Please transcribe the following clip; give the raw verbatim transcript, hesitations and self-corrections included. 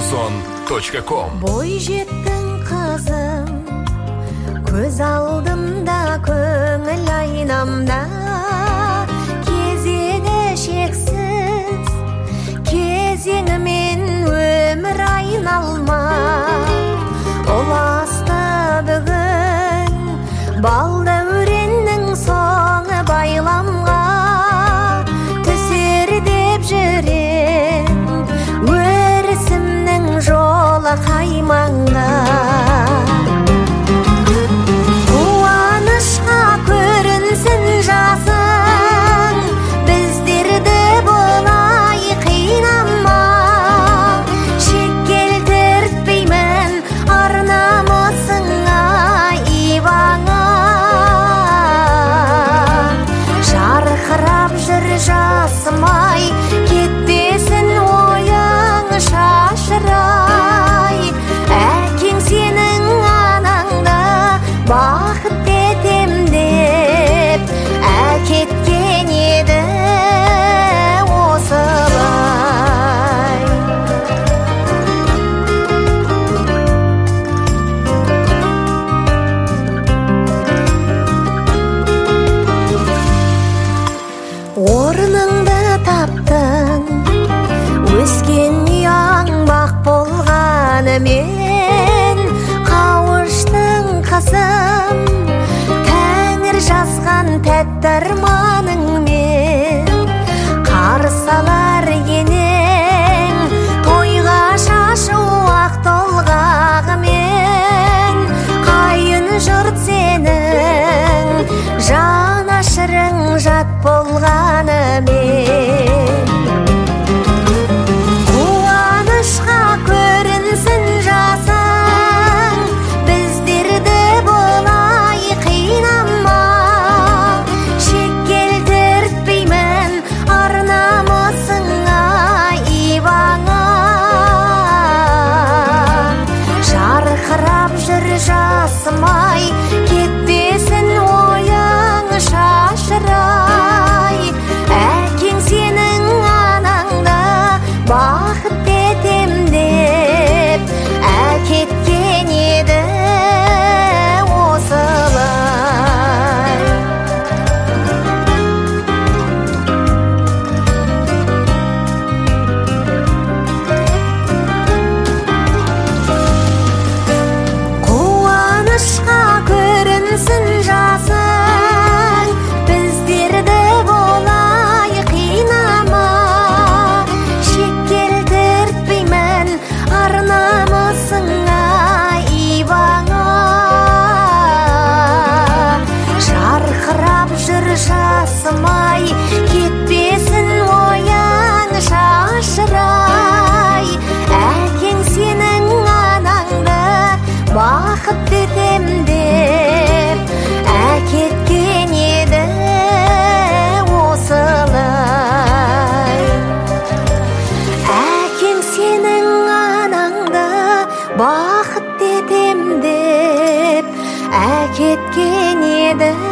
радиосон точка ком. Бойжеттің қызым, көз алдымда көңіл айнамда, кезегі шексіз, кезеңімен өмір айналма. Оласты бүгін балда өреннің соңы байламға түсер деп жүрен өрісімнің жолы қаймаңға. Қуанышқа көрінсін жасың, біздерді болай қинама. Шек келтіртпеймін ар намысыңа, иваңа. Жарқырап жүр жасымай, кетпесін ойың шашырай. Әкең сенің анаңды бақыт етем деп әкеткен еді осылай. Орныңды таптың, өскен ұяң бақ болғанымен, қауыштың қызым, тәңір жазған тәтті арманыңмен. Қарсалар енең тойға шашу ақ толғағымен, қайын жұрт сенің жанашырың жат болғанымен. Қуанышқа көрінсін жасың, біздерді болай қинама. Шек келтіртпеймін ар намысыңа, иваңа. Жарқырап жүр жасымай, кетпесін ойың шашырай. Әкең сенің анаңды бақыт етем деп әкеткен еді осылай. Қуанышқа көрінсін жасың, біздерді болай қинама. Шек келтіртпеймін ар намысыңа, иваңа. Жарқырап жүр жасымай, кетпесін ойың шашырай. Әкең сенің анаңды бақыт етем деп әкеткен еді осылай. Әкең сенің анаңды бақыт етем деп әкеткен еді